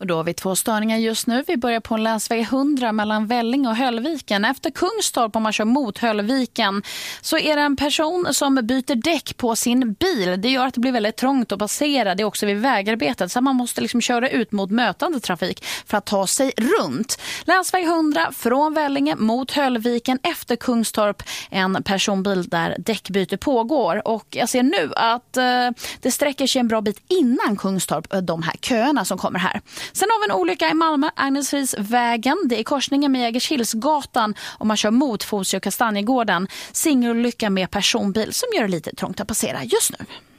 Och då har vi 2 störningar just nu. Vi börjar på länsväg 100 mellan Vellinge och Höllviken. Efter Kungstorp, om man kör mot Höllviken, så är det en person som byter däck på sin bil. Det gör att det blir väldigt trångt att passera. Det är också vid vägarbetet, så man måste liksom köra ut mot mötande trafik för att ta sig runt. Länsväg 100 från Vellinge mot Höllviken efter Kungstorp. En personbil där däckbyte pågår. Och jag ser nu att det sträcker sig en bra bit innan Kungstorp, de här köerna som kommer här. Sen har vi en olycka i Malmö, Agnesfridsvägen. Det är korsningen med Jägershillsgatan om man kör mot Fosö och Kastanjegården. Singelolycka med personbil som gör det lite trångt att passera just nu.